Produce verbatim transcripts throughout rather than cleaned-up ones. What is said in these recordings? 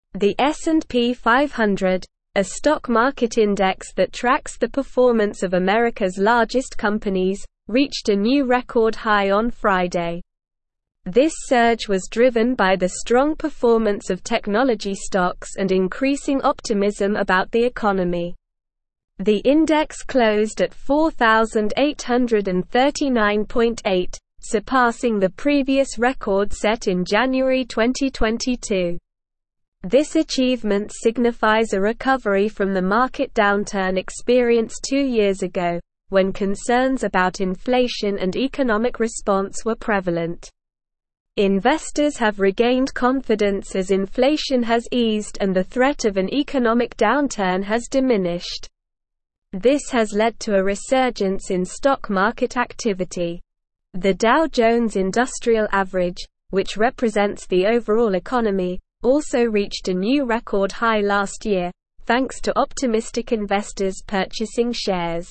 The S and P five hundred, a stock market index that tracks the performance of America's largest companies, reached a new record high on Friday. This surge was driven by the strong performance of technology stocks and increasing optimism about the economy. The index closed at four thousand eight hundred thirty-nine point eight, surpassing the previous record set in January twenty twenty-two. This achievement signifies a recovery from the market downturn experienced two years ago, when concerns about inflation and economic response were prevalent. Investors have regained confidence as inflation has eased and the threat of an economic downturn has diminished. This has led to a resurgence in stock market activity. The Dow Jones Industrial Average, which represents the overall economy, also reached a new record high last year, thanks to optimistic investors purchasing shares.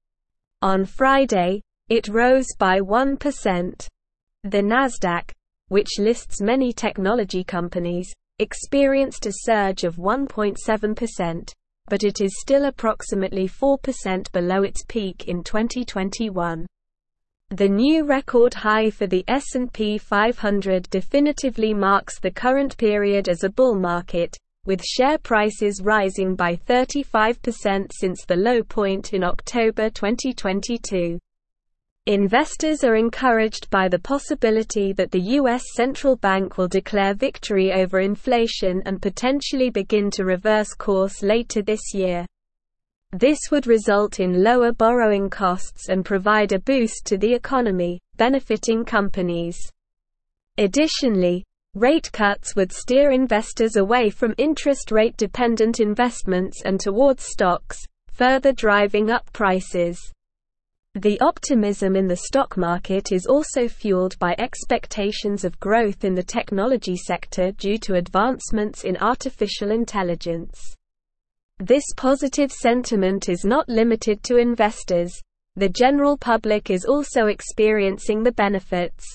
On Friday, it rose by one percent. The Nasdaq, which lists many technology companies, experienced a surge of one point seven percent, but it is still approximately four percent below its peak in twenty twenty-one. The new record high for the S and P five hundred definitively marks the current period as a bull market, with share prices rising by thirty-five percent since the low point in October twenty twenty-two. Investors are encouraged by the possibility that the U S central bank will declare victory over inflation and potentially begin to reverse course later this year. This would result in lower borrowing costs and provide a boost to the economy, benefiting companies. Additionally, rate cuts would steer investors away from interest rate dependent investments and towards stocks, further driving up prices. The optimism in the stock market is also fueled by expectations of growth in the technology sector due to advancements in artificial intelligence. This positive sentiment is not limited to investors. The general public is also experiencing the benefits.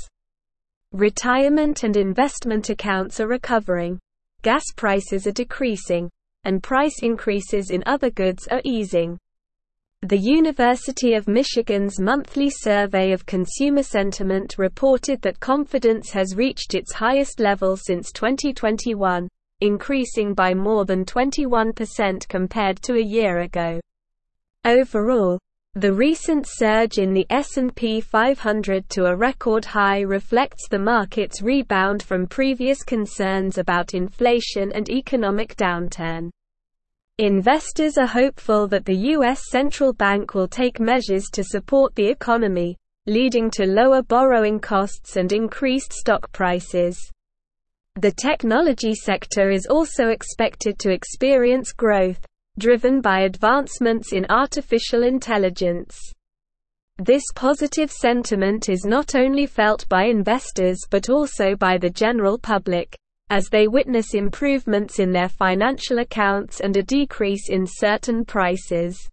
Retirement and investment accounts are recovering. Gas prices are decreasing, and price increases in other goods are easing. The University of Michigan's monthly survey of consumer sentiment reported that confidence has reached its highest level since twenty twenty-one, increasing by more than twenty-one percent compared to a year ago. Overall, the recent surge in the S and P five hundred to a record high reflects the market's rebound from previous concerns about inflation and economic downturn. Investors are hopeful that the U S central bank will take measures to support the economy, leading to lower borrowing costs and increased stock prices. The technology sector is also expected to experience growth, driven by advancements in artificial intelligence. This positive sentiment is not only felt by investors but also by the general public, as they witness improvements in their financial accounts and a decrease in certain prices.